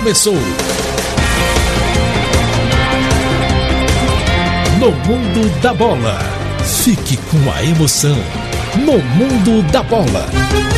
começou. No Mundo da Bola. Fique com a emoção. No Mundo da Bola.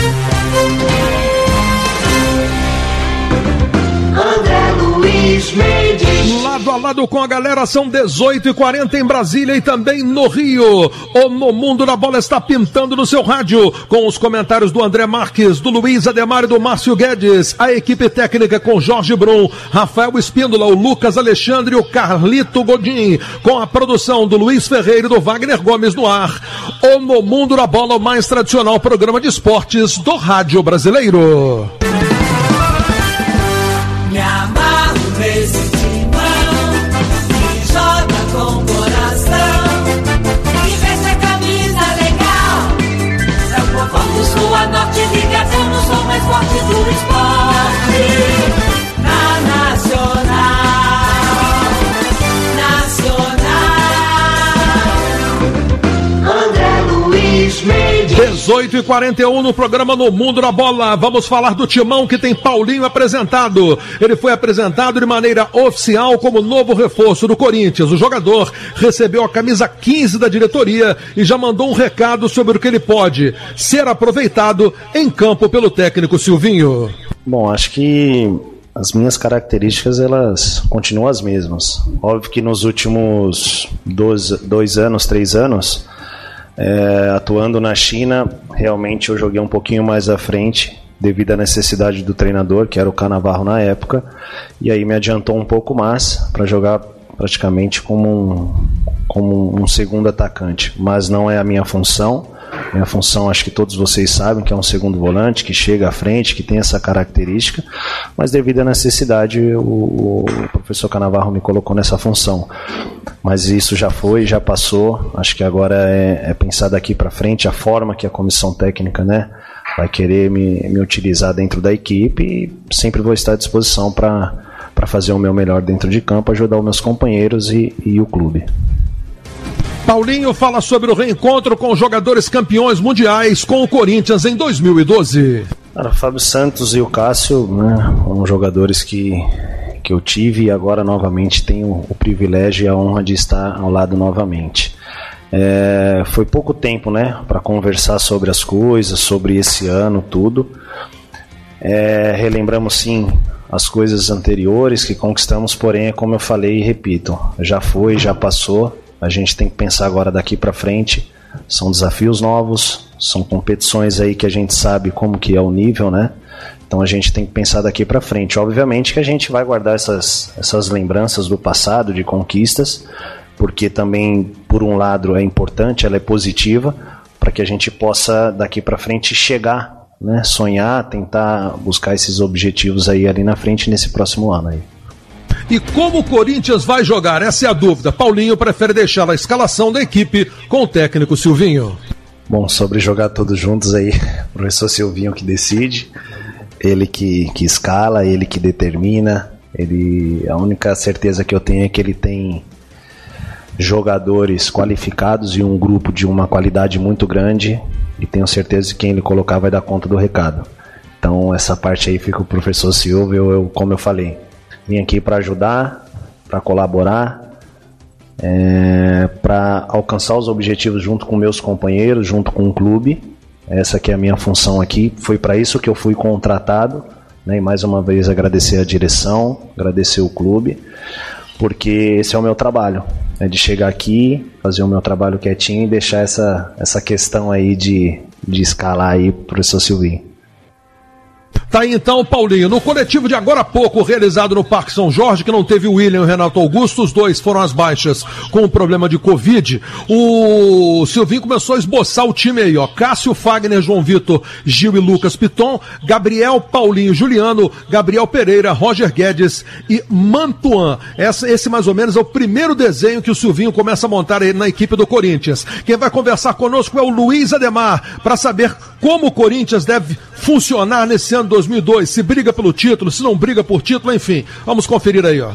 André Luiz Mendes. Lado a lado com a galera, são 18h40 em Brasília e também no Rio. O No Mundo da Bola está pintando no seu rádio, com os comentários do André Marques, do Luiz Ademar e do Márcio Guedes. A equipe técnica com Jorge Brum, Rafael Espíndola, o Lucas Alexandre e o Carlito Godin. Com a produção do Luiz Ferreira e do Wagner Gomes no ar. O No Mundo da Bola, o mais tradicional programa de esportes do rádio brasileiro. Me amarro nesse timão que joga com coração e veste a camisa legal. É o povão do sul a norte ligação, não sou mais forte do esporte. Na Nacional, André Luiz Mendes. 18h41 no programa No Mundo da Bola. Vamos falar do timão que tem Paulinho apresentado. Ele foi apresentado de maneira oficial como novo reforço do Corinthians. O jogador recebeu a camisa 15 da diretoria e já mandou um recado sobre o que ele pode ser aproveitado em campo pelo técnico Silvinho. Bom, acho que as minhas características, elas continuam as mesmas. Óbvio que nos últimos 3 anos, atuando na China, realmente eu joguei um pouquinho mais à frente devido à necessidade do treinador, que era o Canavarro na época, e aí me adiantou um pouco mais para jogar praticamente como um segundo atacante, mas não é a minha função. Minha função, acho que todos vocês sabem, que é um segundo volante, que chega à frente, que tem essa característica, mas devido à necessidade o professor Canavarro me colocou nessa função. Mas isso já foi, já passou. Acho que agora é pensar daqui para frente a forma que a comissão técnica, né, vai querer me utilizar dentro da equipe, e sempre vou estar à disposição para fazer o meu melhor dentro de campo, ajudar os meus companheiros e o clube. Paulinho fala sobre o reencontro com os jogadores campeões mundiais com o Corinthians em 2012. Cara, Fábio Santos e o Cássio, né, foram jogadores que eu tive e agora novamente tenho o privilégio e a honra de estar ao lado novamente. Foi pouco tempo, né, para conversar sobre as coisas, sobre esse ano, tudo. Relembramos sim as coisas anteriores que conquistamos, porém, como eu falei e repito, já foi, já passou. A gente tem que pensar agora daqui para frente. São desafios novos, são competições aí que a gente sabe como que é o nível, né? Então a gente tem que pensar daqui para frente. Obviamente que a gente vai guardar essas lembranças do passado, de conquistas, porque também, por um lado, é importante, ela é positiva, para que a gente possa daqui para frente chegar, né? Sonhar, tentar buscar esses objetivos aí ali na frente nesse próximo ano aí. E como o Corinthians vai jogar? Essa é a dúvida. Paulinho prefere deixar a escalação da equipe com o técnico Silvinho. Bom, sobre jogar todos juntos aí, o professor Silvinho que decide, ele que escala, ele que determina. A única certeza que eu tenho é que ele tem jogadores qualificados e um grupo de uma qualidade muito grande, e tenho certeza que quem ele colocar vai dar conta do recado. Então essa parte aí fica o professor Silvio. Como eu falei, vim aqui para ajudar, para colaborar, para alcançar os objetivos junto com meus companheiros, junto com o clube. Essa que é a minha função aqui. Foi para isso que eu fui contratado, né? E mais uma vez agradecer a direção, agradecer o clube, porque esse é o meu trabalho, de chegar aqui, fazer o meu trabalho quietinho e deixar essa questão aí de escalar aí pro professor Silvinho. Tá aí então, Paulinho, no coletivo de agora há pouco, realizado no Parque São Jorge, que não teve o William e o Renato Augusto, os dois foram às baixas com o problema de Covid, o Silvinho começou a esboçar o time aí, ó: Cássio, Fagner, João Vitor, Gil e Lucas Piton, Gabriel, Paulinho, Juliano, Gabriel Pereira, Roger Guedes e Mantuan. Esse mais ou menos é o primeiro desenho que o Silvinho começa a montar aí na equipe do Corinthians. Quem vai conversar conosco é o Luiz Ademar, para saber como o Corinthians deve funcionar nesse ano 2002, se briga pelo título, se não briga por título, enfim. Vamos conferir aí, ó.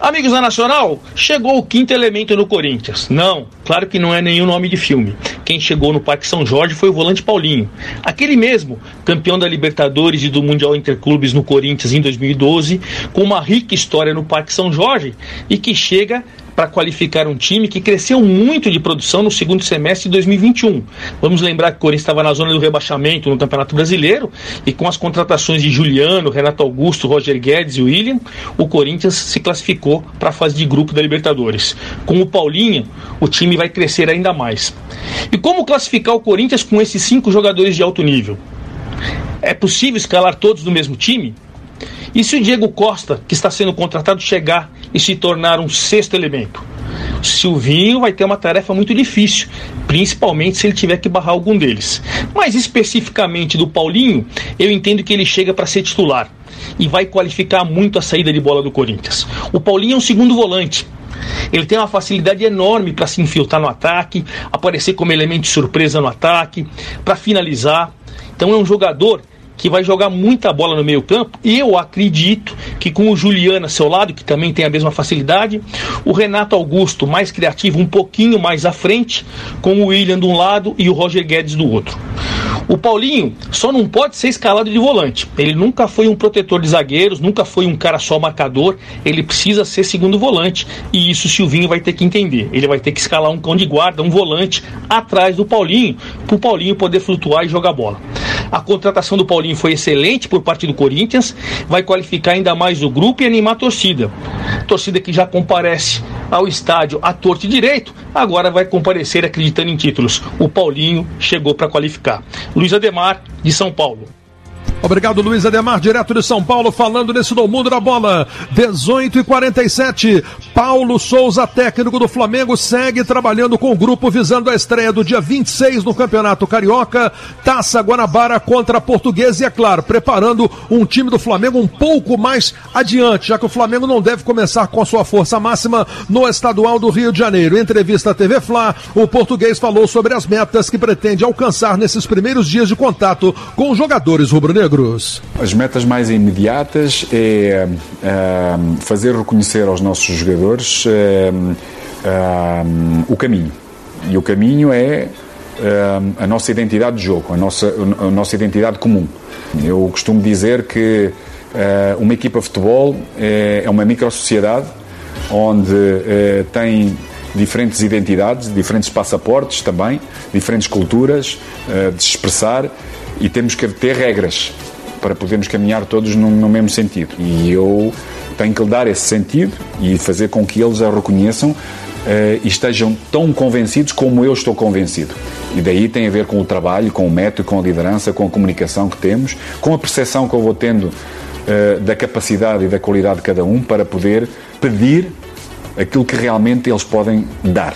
Amigos da Nacional, chegou o quinto elemento no Corinthians. Não, claro que não é nenhum nome de filme. Quem chegou no Parque São Jorge foi o volante Paulinho. Aquele mesmo, campeão da Libertadores e do Mundial Interclubes no Corinthians em 2012, com uma rica história no Parque São Jorge e que chega para qualificar um time que cresceu muito de produção no segundo semestre de 2021. Vamos lembrar que o Corinthians estava na zona do rebaixamento no Campeonato Brasileiro e com as contratações de Juliano, Renato Augusto, Roger Guedes e William, o Corinthians se classificou para a fase de grupo da Libertadores. Com o Paulinho, o time vai crescer ainda mais. E como classificar o Corinthians com esses 5 jogadores de alto nível? É possível escalar todos no mesmo time? E se o Diego Costa, que está sendo contratado, chegar e se tornar um sexto elemento? O Silvinho vai ter uma tarefa muito difícil, principalmente se ele tiver que barrar algum deles. Mas especificamente do Paulinho, eu entendo que ele chega para ser titular e vai qualificar muito a saída de bola do Corinthians. O Paulinho é um segundo volante. Ele tem uma facilidade enorme para se infiltrar no ataque, aparecer como elemento de surpresa no ataque, para finalizar. Então é um jogador que vai jogar muita bola no meio campo, e eu acredito que com o Juliano a seu lado, que também tem a mesma facilidade, o Renato Augusto mais criativo, um pouquinho mais à frente, com o William de um lado e o Roger Guedes do outro. O Paulinho só não pode ser escalado de volante. Ele nunca foi um protetor de zagueiros, nunca foi um cara só marcador. Ele precisa ser segundo volante, e isso o Silvinho vai ter que entender. Ele vai ter que escalar um cão de guarda, um volante atrás do Paulinho, para o Paulinho poder flutuar e jogar bola. A contratação do Paulinho foi excelente por parte do Corinthians, vai qualificar ainda mais o grupo e animar a torcida. Torcida que já comparece ao estádio à torta e direito, agora vai comparecer acreditando em títulos. O Paulinho chegou para qualificar. Luiz Ademar, de São Paulo. Obrigado, Luiz Ademar, direto de São Paulo, falando nesse No Mundo da Bola. 18h47. Paulo Souza, técnico do Flamengo, segue trabalhando com o grupo visando a estreia do dia 26 no Campeonato Carioca, Taça Guanabara contra a Portuguesa e, é claro, preparando um time do Flamengo um pouco mais adiante, já que o Flamengo não deve começar com a sua força máxima no Estadual do Rio de Janeiro. Em entrevista à TV Fla, o português falou sobre as metas que pretende alcançar nesses primeiros dias de contato com os jogadores rubro-negros. As metas mais imediatas é fazer reconhecer aos nossos jogadores o caminho. E o caminho é a nossa identidade de jogo, a nossa identidade comum. Eu costumo dizer que uma equipa de futebol é uma microsociedade onde tem diferentes identidades, diferentes passaportes também, diferentes culturas de se expressar, e temos que ter regras para podermos caminhar todos no mesmo sentido. E eu tenho que lhe dar esse sentido e fazer com que eles a reconheçam e estejam tão convencidos como eu estou convencido. E daí tem a ver com o trabalho, com o método, com a liderança, com a comunicação que temos, com a percepção que eu vou tendo da capacidade e da qualidade de cada um para poder pedir aquilo que realmente eles podem dar.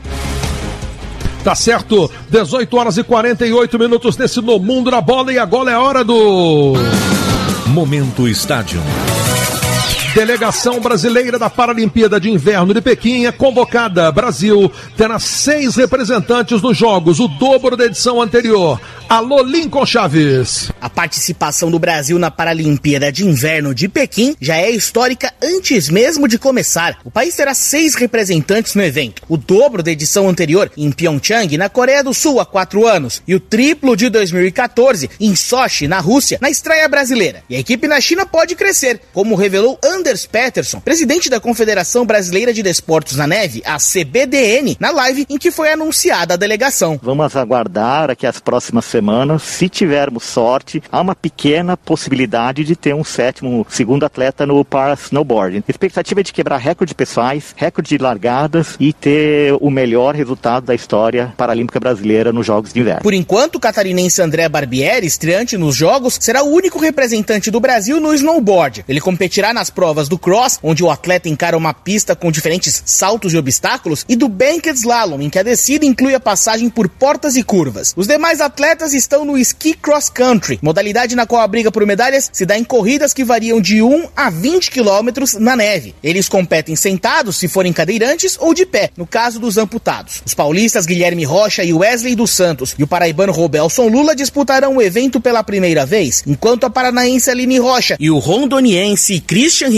Tá certo, 18h48 nesse No Mundo da Bola, e agora é a hora do Momento Estádio. Delegação brasileira da Paralimpíada de Inverno de Pequim é convocada. Brasil terá 6 representantes nos Jogos, o dobro da edição anterior. Alô, Lincoln Chaves. A participação do Brasil na Paralimpíada de Inverno de Pequim já é histórica antes mesmo de começar. O país terá 6 representantes no evento, o dobro da edição anterior em Pyeongchang, na Coreia do Sul, há 4 anos, e o triplo de 2014 em Sochi, na Rússia, na estreia brasileira. E a equipe na China pode crescer, como revelou Anders Pettersson, presidente da Confederação Brasileira de Desportos na Neve, a CBDN, na live em que foi anunciada a delegação. Vamos aguardar aqui as próximas semanas. Se tivermos sorte, há uma pequena possibilidade de ter um segundo atleta no para-snowboard. A expectativa é de quebrar recorde pessoais, recorde de largadas e ter o melhor resultado da história paralímpica brasileira nos Jogos de Inverno. Por enquanto, o catarinense André Barbieri, estreante nos Jogos, será o único representante do Brasil no snowboard. Ele competirá nas provas do cross, onde o atleta encara uma pista com diferentes saltos e obstáculos, e do banked slalom, em que a descida inclui a passagem por portas e curvas. Os demais atletas estão no ski cross country, modalidade na qual a briga por medalhas se dá em corridas que variam de 1 a 20 quilômetros na neve. Eles competem sentados, se forem cadeirantes, ou de pé, no caso dos amputados. Os paulistas Guilherme Rocha e Wesley dos Santos e o paraibano Robelson Lula disputarão o evento pela primeira vez, enquanto a paranaense Aline Rocha e o rondoniense Christian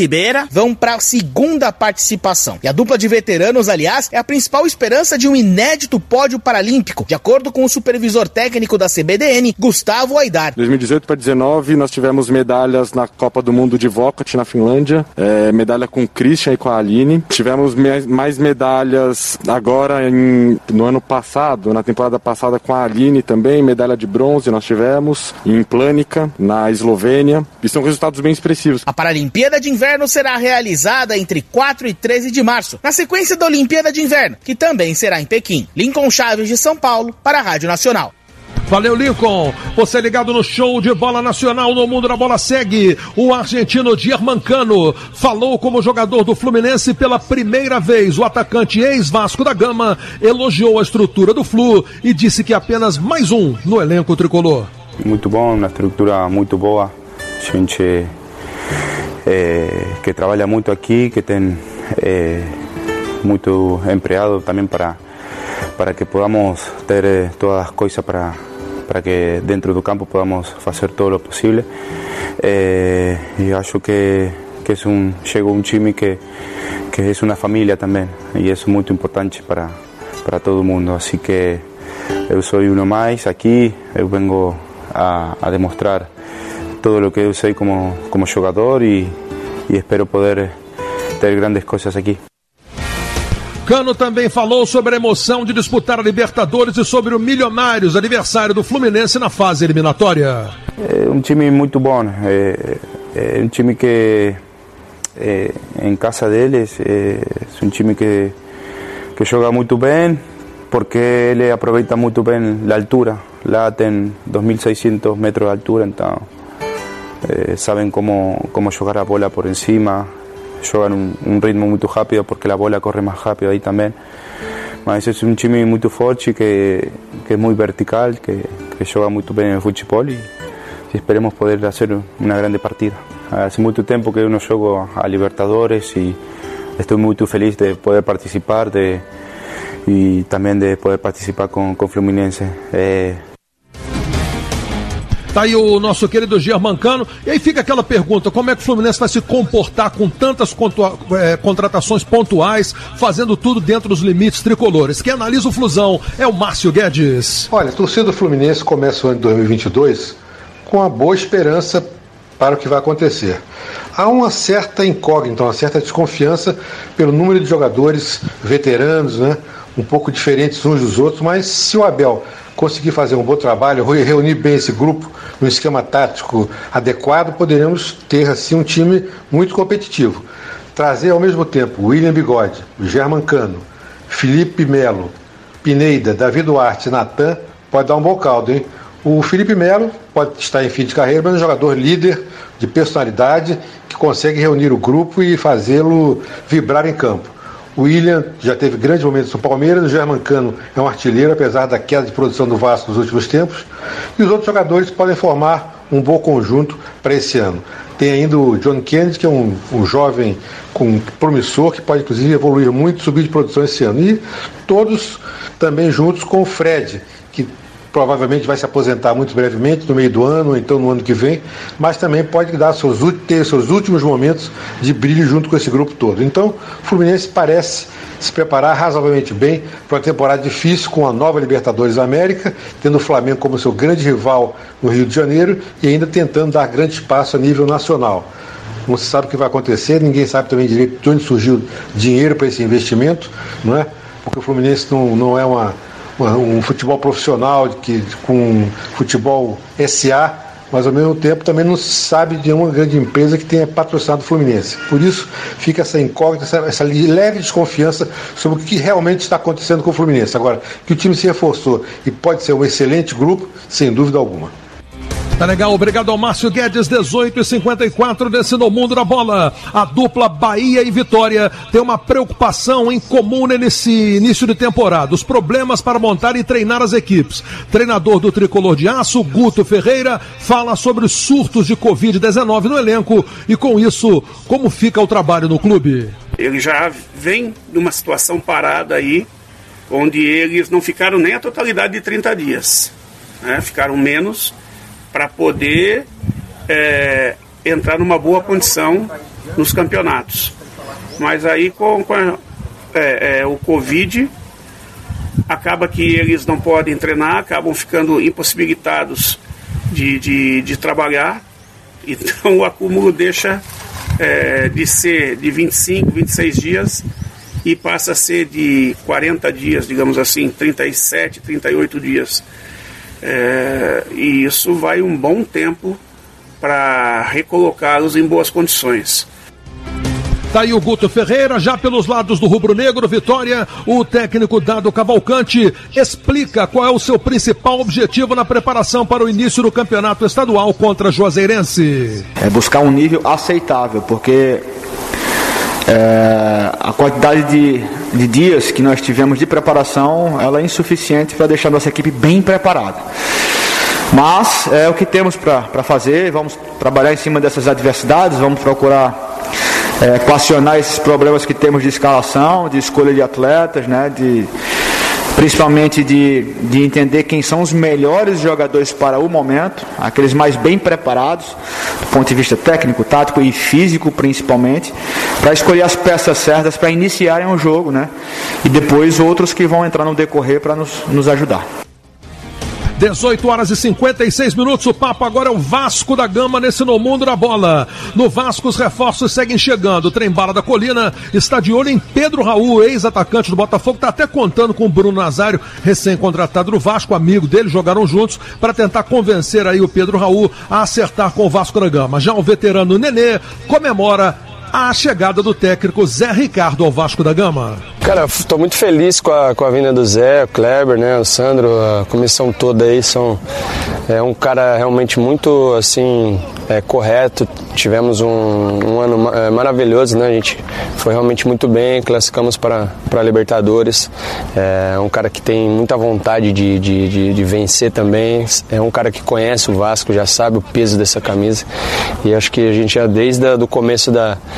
Ribeira vão para a segunda participação. E a dupla de veteranos, aliás, é a principal esperança de um inédito pódio paralímpico, de acordo com o supervisor técnico da CBDN, Gustavo Aidar. 2018 para 2019 nós tivemos medalhas na Copa do Mundo de Vokat na Finlândia, medalha com o Christian e com a Aline. Tivemos mais medalhas agora no ano passado, na temporada passada com a Aline também, medalha de bronze nós tivemos em Planica, na Eslovênia, e são resultados bem expressivos. A Paralimpíada de Inverno será realizada entre 4 e 13 de março, na sequência da Olimpíada de Inverno, que também será em Pequim. Lincoln Chaves, de São Paulo, para a Rádio Nacional. Valeu, Lincoln. Você ligado no show de bola nacional no Mundo da Bola segue. O argentino Germancano falou como jogador do Fluminense pela primeira vez. O atacante ex-Vasco da Gama elogiou a estrutura do Flu e disse que apenas mais um no elenco tricolor. Muito bom, uma estrutura muito boa. Gente que trabalha muito aqui, que tem muito empregado também para que podamos ter todas as coisas para que dentro do campo podamos fazer todo o possível. E acho que chegou um time que é uma família também, e isso é muito importante para todo mundo. Assim que eu sou um mais aqui, eu vengo a demonstrar todo o que eu sei como jogador e espero poder ter grandes coisas aqui. Cano também falou sobre a emoção de disputar a Libertadores e sobre o Milionários, adversário do Fluminense na fase eliminatória. É um time muito bom, é um time que em casa deles é um time que joga muito bem, porque ele aproveita muito bem a altura. Lá tem 2.600 metros de altura, então sabem como jogar a bola por encima. Jogam um ritmo muito rápido porque a bola corre mais rápido aí também. Mas é um time muito forte, que é muito vertical, que joga muito bem no futebol e esperemos poder fazer uma grande partida. Há muito tempo que eu não jogo a Libertadores e estou muito feliz de poder participar e também de poder participar com o Fluminense. Tá aí o nosso querido Germancano. E aí fica aquela pergunta: como é que o Fluminense vai se comportar com tantas contratações pontuais, fazendo tudo dentro dos limites tricolores? Quem analisa o Flusão é o Márcio Guedes. Olha, a torcida do Fluminense começa o ano de 2022 com uma boa esperança para o que vai acontecer. Há uma certa incógnita, uma certa desconfiança pelo número de jogadores veteranos, né? Um pouco diferentes uns dos outros, mas se o Abel conseguir fazer um bom trabalho, reunir bem esse grupo num esquema tático adequado, poderemos ter assim um time muito competitivo. Trazer ao mesmo tempo William Bigode, Germancano, Felipe Melo, Pineda, Davi Duarte e Natan pode dar um bom caldo, hein? O Felipe Melo pode estar em fim de carreira, mas é um jogador líder, de personalidade, que consegue reunir o grupo e fazê-lo vibrar em campo. O William já teve grandes momentos no Palmeiras, o Germancano é um artilheiro, apesar da queda de produção do Vasco nos últimos tempos, e os outros jogadores podem formar um bom conjunto para esse ano. Tem ainda o John Kennedy, que é um jovem promissor, que pode inclusive evoluir muito, subir de produção esse ano. E todos também juntos com o Fred, que provavelmente vai se aposentar muito brevemente, no meio do ano, ou então no ano que vem, mas também pode ter seus últimos momentos de brilho junto com esse grupo todo. Então, o Fluminense parece se preparar razoavelmente bem para uma temporada difícil, com a nova Libertadores da América, tendo o Flamengo como seu grande rival no Rio de Janeiro e ainda tentando dar grande espaço a nível nacional. Não se sabe o que vai acontecer, ninguém sabe também direito de onde surgiu dinheiro para esse investimento, não é? Porque o Fluminense não é um futebol profissional com futebol SA, mas ao mesmo tempo também não se sabe de uma grande empresa que tenha patrocinado o Fluminense. Por isso fica essa incógnita, essa leve desconfiança sobre o que realmente está acontecendo com o Fluminense. Agora, que o time se reforçou e pode ser um excelente grupo, sem dúvida alguma. Tá legal, obrigado ao Márcio Guedes, 18h54 desse No Mundo da Bola. A dupla Bahia e Vitória tem uma preocupação em comum nesse início de temporada: os problemas para montar e treinar as equipes. Treinador do Tricolor de Aço, Guto Ferreira, fala sobre os surtos de Covid-19 no elenco e, com isso, como fica o trabalho no clube. Ele já vem numa situação parada aí, onde eles não ficaram nem a totalidade de 30 dias, né? Ficaram menos, para poder entrar numa boa condição nos campeonatos. Mas aí com o Covid, acaba que eles não podem treinar, acabam ficando impossibilitados de trabalhar. Então o acúmulo deixa de ser de 25, 26 dias e passa a ser de 40 dias, digamos assim, 37, 38 dias. E isso vai um bom tempo para recolocá-los em boas condições. Tá aí o Guto Ferreira, já pelos lados do rubro-negro, Vitória, o técnico Dado Cavalcante explica qual é o seu principal objetivo na preparação para o início do campeonato estadual contra a Juazeirense. É buscar um nível aceitável, porque a quantidade de dias que nós tivemos de preparação, ela é insuficiente para deixar nossa equipe bem preparada. Mas é o que temos para fazer, vamos trabalhar em cima dessas adversidades, vamos procurar equacionar esses problemas que temos de escalação, de escolha de atletas, né, principalmente de entender quem são os melhores jogadores para o momento, aqueles mais bem preparados, do ponto de vista técnico, tático e físico principalmente, para escolher as peças certas para iniciarem o jogo, né, e depois outros que vão entrar no decorrer para nos ajudar. 18 horas e 56 minutos, o papo agora é o Vasco da Gama nesse No Mundo da Bola. No Vasco os reforços seguem chegando, o Trem-Bala da Colina está de olho em Pedro Raul, ex-atacante do Botafogo, está até contando com o Bruno Nazário, recém-contratado do Vasco, amigo dele, jogaram juntos, para tentar convencer aí o Pedro Raul a acertar com o Vasco da Gama. Já o veterano Nenê comemora a chegada do técnico Zé Ricardo ao Vasco da Gama. Cara, estou muito feliz com a vinda do Zé, o Kleber, né, o Sandro, a comissão toda aí é um cara realmente muito assim correto. Tivemos um ano maravilhoso, né? A gente foi realmente muito bem, classificamos para a Libertadores. É um cara que tem muita vontade de vencer também. É um cara que conhece o Vasco, já sabe o peso dessa camisa. E acho que a gente já desde o começo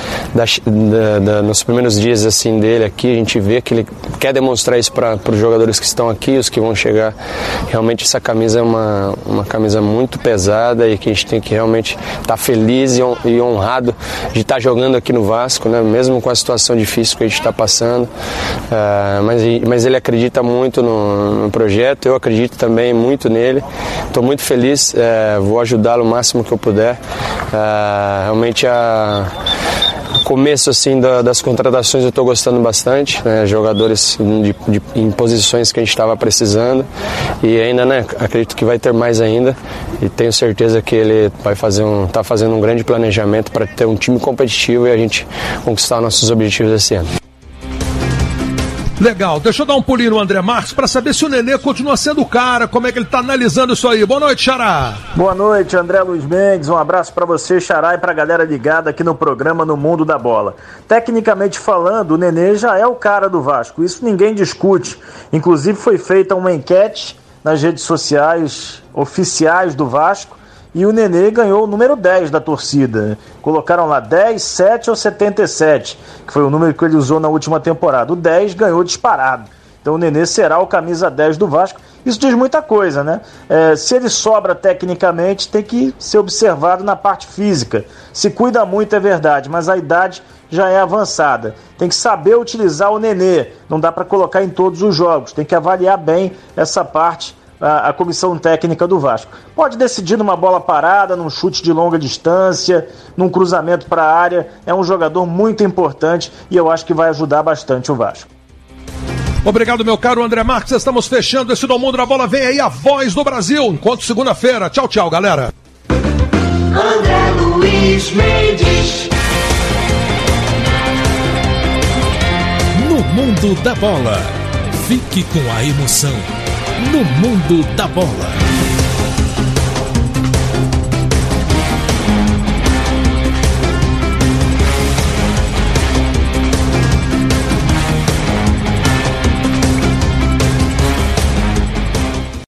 nos primeiros dias assim dele aqui, a gente vê que ele quer demonstrar isso para os jogadores que estão aqui, os que vão chegar. Realmente essa camisa é uma camisa muito pesada e que a gente tem que realmente estar feliz e honrado de estar jogando aqui no Vasco, né? Mesmo com a situação difícil que a gente está passando. Mas ele acredita muito no projeto, eu acredito também muito nele. Estou muito feliz, vou ajudá-lo o máximo que eu puder. Realmente o começo assim das contratações eu estou gostando bastante, né? Jogadores em posições que a gente estava precisando e ainda, né, acredito que vai ter mais ainda e tenho certeza que ele vai está fazendo um grande planejamento para ter um time competitivo e a gente conquistar nossos objetivos esse ano. Legal, deixa eu dar um pulinho no André Marques para saber se o Nenê continua sendo o cara, como é que ele tá analisando isso aí. Boa noite, Xará. Boa noite, André Luiz Mendes, um abraço para você, Xará, e pra galera ligada aqui no programa No Mundo da Bola. Tecnicamente falando, o Nenê já é o cara do Vasco, isso ninguém discute. Inclusive foi feita uma enquete nas redes sociais oficiais do Vasco, e o Nenê ganhou o número 10 da torcida. Colocaram lá 10, 7 ou 77, que foi o número que ele usou na última temporada. O 10 ganhou disparado. Então o Nenê será o camisa 10 do Vasco. Isso diz muita coisa, né? Se ele sobra tecnicamente, tem que ser observado na parte física. Se cuida muito, é verdade, mas a idade já é avançada. Tem que saber utilizar o Nenê. Não dá para colocar em todos os jogos. Tem que avaliar bem essa parte, a comissão técnica do Vasco. Pode decidir numa bola parada, num chute de longa distância, num cruzamento para a área. É um jogador muito importante e eu acho que vai ajudar bastante o Vasco. Obrigado, meu caro André Marques. Estamos fechando esse No Mundo da Bola. Vem aí a Voz do Brasil. Encontro segunda-feira. Tchau, tchau, galera. André Luiz Mendes. No Mundo da Bola. Fique com a emoção. No Mundo da Bola.